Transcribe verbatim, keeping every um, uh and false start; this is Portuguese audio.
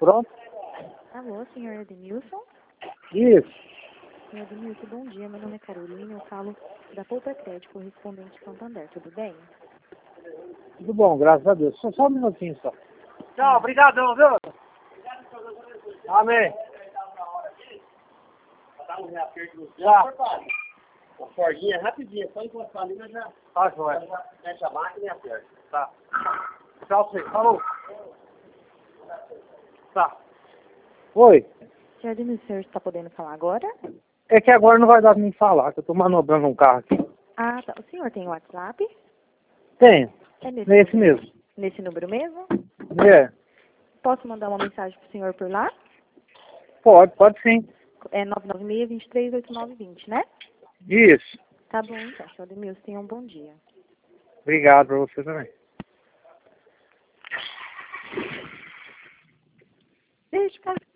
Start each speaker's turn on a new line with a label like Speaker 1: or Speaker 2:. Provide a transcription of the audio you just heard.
Speaker 1: Pronto?
Speaker 2: Alô, senhor Edmilson?
Speaker 1: Isso.
Speaker 2: Senhor Edmilson, bom dia. Meu nome é Carolina. Eu falo da Poupa Crédito, correspondente de Santander. Tudo bem?
Speaker 1: Tudo bom, graças a Deus. Só, só um minutinho só. Tchau, obrigadão, viu? Amém. Já.
Speaker 3: A Fordinha é rapidinho, só encostar ali, mas já,
Speaker 1: Tá, joia.
Speaker 3: já fecha a máquina e aperta.
Speaker 1: Tá. Tchau, você. Falou. Tá. Oi.
Speaker 2: Senhor Edmilson, o senhor está podendo falar agora?
Speaker 1: É que agora não vai dar pra mim falar, que eu tô manobrando um carro aqui.
Speaker 2: Ah, tá. O senhor tem WhatsApp?
Speaker 1: Tenho.
Speaker 2: É nesse,
Speaker 1: É esse
Speaker 2: número,
Speaker 1: mesmo.
Speaker 2: nesse número mesmo?
Speaker 1: É.
Speaker 2: Posso mandar uma mensagem pro senhor por lá?
Speaker 1: Pode, pode sim.
Speaker 2: É nove nove seis, dois três oito nove dois zero, né?
Speaker 1: Isso.
Speaker 2: Tá bom, então, senhor Edmilson. Tenha um bom dia.
Speaker 1: Obrigado pra você também.
Speaker 2: Beijo, cara.